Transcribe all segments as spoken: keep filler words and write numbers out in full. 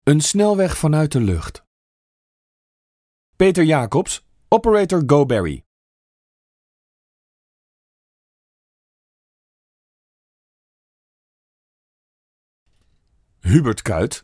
Een snelweg vanuit de lucht. Peter Jacobs, Operator GoBerry. Hubert Kuyt.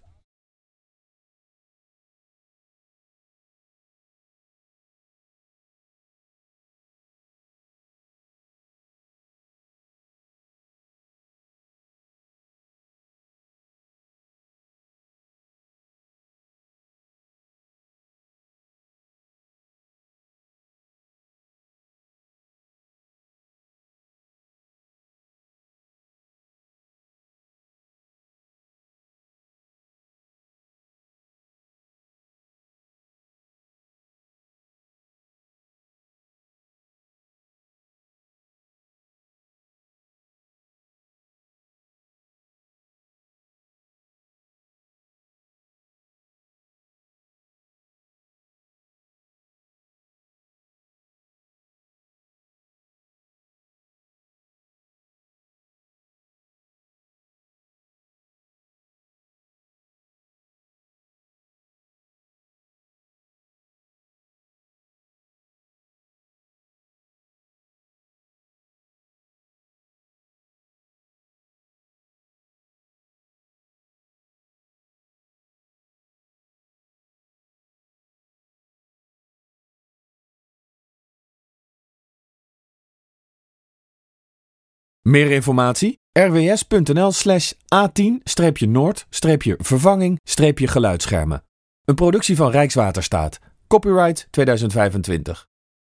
Meer informatie? r w s punt n l slash a tien noord vervanging geluidsschermen. Een productie van Rijkswaterstaat. Copyright tweeduizend vijfentwintig.